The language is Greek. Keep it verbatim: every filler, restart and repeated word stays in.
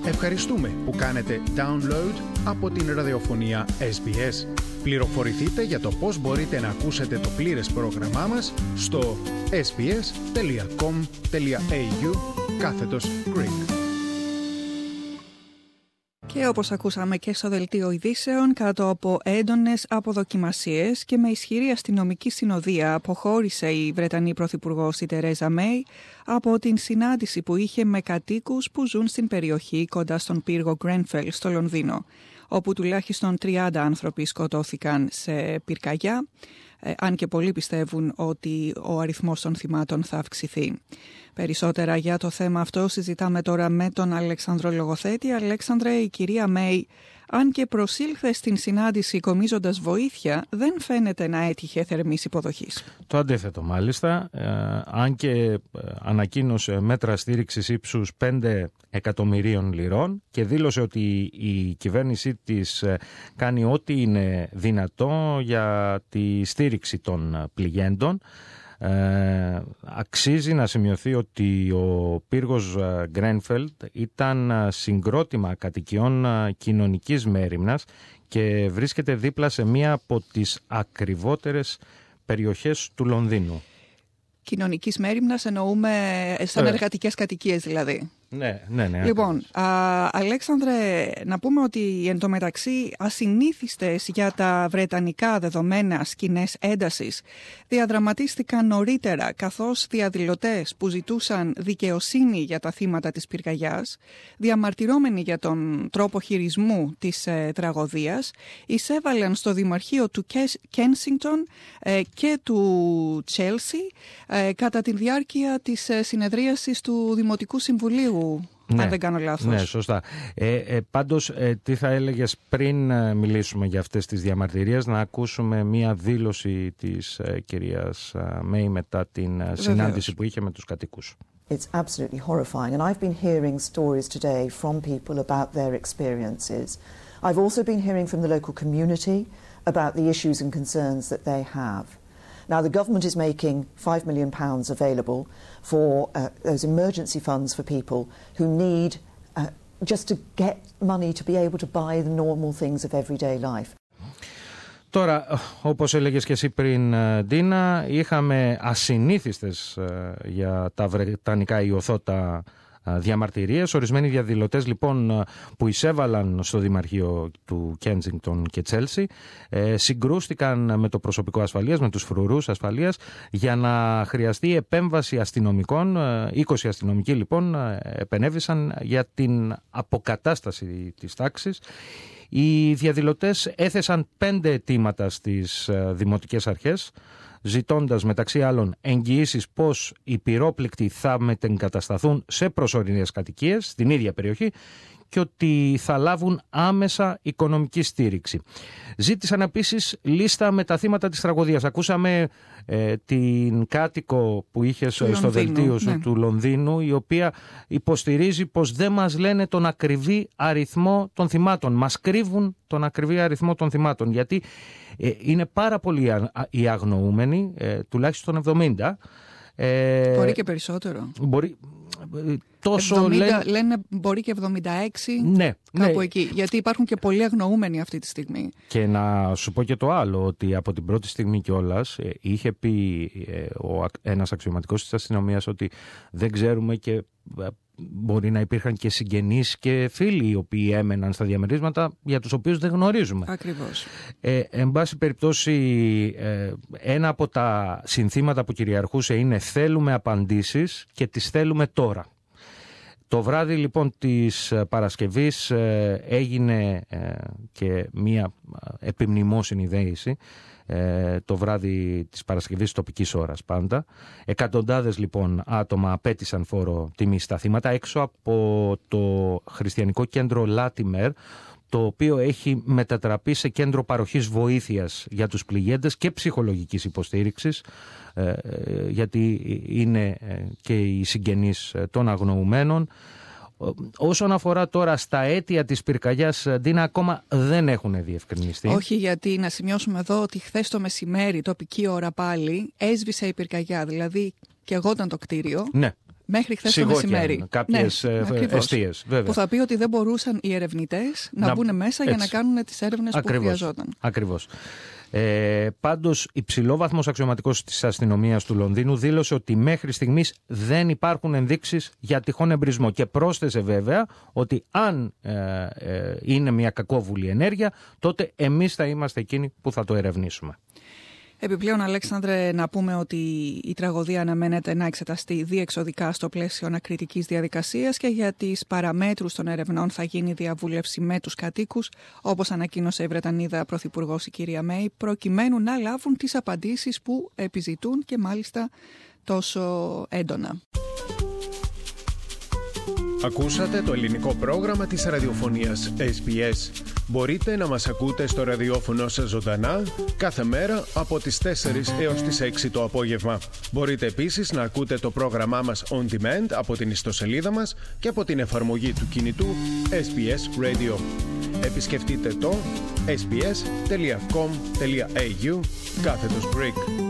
Ευχαριστούμε που κάνετε download από την ραδιοφωνία ες μπι ες. Πληροφορηθείτε για το πώς μπορείτε να ακούσετε το πλήρες πρόγραμμά μας στο sbs.com.au κάθετος Greek. Και όπως ακούσαμε και στο δελτίο ειδήσεων, κάτω από έντονες αποδοκιμασίες και με ισχυρή αστυνομική συνοδεία αποχώρησε η Βρετανή Πρωθυπουργός η Τερέζα Μέι από την συνάντηση που είχε με κατοίκους που ζουν στην περιοχή κοντά στον πύργο Γκρένφελ στο Λονδίνο, όπου τουλάχιστον τριάντα άνθρωποι σκοτώθηκαν σε πυρκαγιά, ε, αν και πολλοί πιστεύουν ότι ο αριθμός των θυμάτων θα αυξηθεί. Περισσότερα για το θέμα αυτό συζητάμε τώρα με τον Αλέξανδρο Λογοθέτη. Αλέξανδρε, η κυρία Μέι, αν και προσήλθε στην συνάντηση κομίζοντας βοήθεια, δεν φαίνεται να έτυχε θερμής υποδοχής. Το αντίθετο μάλιστα, ε, αν και ανακοίνωσε μέτρα στήριξης ύψους πέντε εκατομμυρίων λιρών και δήλωσε ότι η κυβέρνησή της κάνει ό,τι είναι δυνατό για τη στήριξη των πληγέντων. Ε, αξίζει να σημειωθεί ότι ο πύργος Γκρένφελ ήταν συγκρότημα κατοικιών κοινωνικής μέριμνας και βρίσκεται δίπλα σε μία από τις ακριβότερες περιοχές του Λονδίνου. Κοινωνικής μέριμνας εννοούμε σαν ε. εργατικές κατοικίες δηλαδή. Ναι, ναι, ναι. Λοιπόν, α, Αλέξανδρε, να πούμε ότι εν τω μεταξύ ασυνήθιστες για τα βρετανικά δεδομένα σκηνές έντασης διαδραματίστηκαν νωρίτερα, καθώς διαδηλωτές που ζητούσαν δικαιοσύνη για τα θύματα της πυρκαγιάς, διαμαρτυρώμενοι για τον τρόπο χειρισμού της ε, τραγωδίας, εισέβαλαν στο Δημαρχείο του Κένσιγκτον ε, και του Τσέλσι ε, κατά τη διάρκεια της ε, συνεδρίασης του Δημοτικού Συμβουλίου. Ναι, αν δεν κάνω λάθος. Ναι, σωστά. Ε, ε, πάντως, ε, τι θα έλεγες πριν ε, μιλήσουμε για αυτές τις διαμαρτυρίες, να ακούσουμε μία δήλωση της ε, κυρίας ε, Μέι μετά την ε, συνάντηση που είχε με τους κατοίκους. It's absolutely horrifying, and I've been hearing stories today from people about their experiences. I've also been hearing from the local community about the issues and concerns that they have. Now, the government is making five million pounds available for uh, those emergency funds for people who need uh, just to get money to be able to buy the normal things of everyday life. Τώρα, όπως έλεγες και εσύ πριν, Ντίνα, είχαμε ασυνήθιστες για τα βρετανικά ιωθώτα διαμαρτυρίες. Ορισμένοι διαδηλωτές λοιπόν που εισέβαλαν στο Δημαρχείο του Κένσιγκτον και Τσέλσι ε, συγκρούστηκαν με το προσωπικό ασφαλείας, με τους φρουρούς ασφαλείας, για να χρειαστεί επέμβαση αστυνομικών. είκοσι αστυνομικοί λοιπόν επενέβησαν για την αποκατάσταση της τάξης. Οι διαδηλωτές έθεσαν πέντε αιτήματα στις δημοτικές αρχές, ζητώντας μεταξύ άλλων εγγυήσεις πως οι πυρόπληκτοι θα μετεγκατασταθούν σε προσωρινές κατοικίες στην ίδια περιοχή και ότι θα λάβουν άμεσα οικονομική στήριξη. Ζήτησαν επίσης λίστα με τα θύματα της τραγωδίας. Ακούσαμε ε, την κάτοικο που είχε στο Λονδίνου, δελτίο σου, ναι, του Λονδίνου, η οποία υποστηρίζει πως δεν μας λένε τον ακριβή αριθμό των θυμάτων. Μας κρύβουν τον ακριβή αριθμό των θυμάτων, γιατί ε, είναι πάρα πολλοί οι αγνοούμενοι, ε, τουλάχιστον εβδομήντα. Ε, μπορεί και περισσότερο. Μπορεί... Τόσο εβδομήντα, λένε... λένε μπορεί και εβδομήντα έξι, ναι, κάπου ναι. εκεί. Γιατί υπάρχουν και πολλοί αγνοούμενοι αυτή τη στιγμή. Και να σου πω και το άλλο, ότι από την πρώτη στιγμή κιόλας ε, είχε πει ε, ο, ένας αξιωματικός της αστυνομίας ότι δεν ξέρουμε και ε, μπορεί να υπήρχαν και συγγενείς και φίλοι οι οποίοι έμεναν στα διαμερίσματα για τους οποίους δεν γνωρίζουμε. Ακριβώς. Ε, εν πάση περιπτώσει, ε, ένα από τα συνθήματα που κυριαρχούσε είναι θέλουμε απαντήσεις και τις θέλουμε τώρα. Το βράδυ λοιπόν της Παρασκευής ε, έγινε ε, και μία επιμνημόσυνη δέηση, ε, το βράδυ της Παρασκευής τοπικής ώρας πάντα. Εκατοντάδες λοιπόν άτομα απέτησαν φόρο τιμή στα θύματα έξω από το χριστιανικό κέντρο Λάτιμερ, το οποίο έχει μετατραπεί σε κέντρο παροχής βοήθειας για τους πληγέντες και ψυχολογικής υποστήριξης, ε, γιατί είναι και οι συγγενείς των αγνοουμένων. Όσον αφορά τώρα στα αίτια της πυρκαγιάς, Ντίνα, ακόμα δεν έχουν διευκρινιστεί. Όχι, γιατί να σημειώσουμε εδώ ότι χθες το μεσημέρι, τοπική ώρα πάλι, έσβησε η πυρκαγιά, δηλαδή και εγώ ήταν το κτίριο. Ναι. Μέχρι χθες το μεσημέρι. Κάποιες ναι, εστίες, βέβαια. Που θα πει ότι δεν μπορούσαν οι ερευνητές να, να μπουν μέσα έτσι, για να κάνουν τις έρευνες ακριβώς, που χρειαζόταν. Ακριβώς. Ε, πάντως, υψηλόβαθμος αξιωματικός της αστυνομίας του Λονδίνου δήλωσε ότι μέχρι στιγμής δεν υπάρχουν ενδείξεις για τυχόν εμπρισμό και πρόσθεσε βέβαια ότι αν ε, ε, είναι μια κακόβουλη ενέργεια, τότε εμείς θα είμαστε εκείνοι που θα το ερευνήσουμε. Επιπλέον, Αλέξανδρε, να πούμε ότι η τραγωδία αναμένεται να εξεταστεί διεξοδικά στο πλαίσιο ανακριτικής διαδικασίας και για τις παραμέτρους των ερευνών θα γίνει διαβούλευση με τους κατοίκους, όπως ανακοίνωσε η Βρετανίδα Πρωθυπουργός η κυρία Μέη, προκειμένου να λάβουν τις απαντήσεις που επιζητούν και μάλιστα τόσο έντονα. Ακούσατε το ελληνικό πρόγραμμα της ραδιοφωνίας ες μπι ες. Μπορείτε να μας ακούτε στο ραδιόφωνο σας ζωντανά κάθε μέρα από τις τέσσερις έως τις έξι το απόγευμα. Μπορείτε επίσης να ακούτε το πρόγραμμά μας on demand από την ιστοσελίδα μας και από την εφαρμογή του κινητού ες μπι ες Radio. Επισκεφτείτε το ες μπι ες τελεία κομ τελεία έι γιου κάθετος break.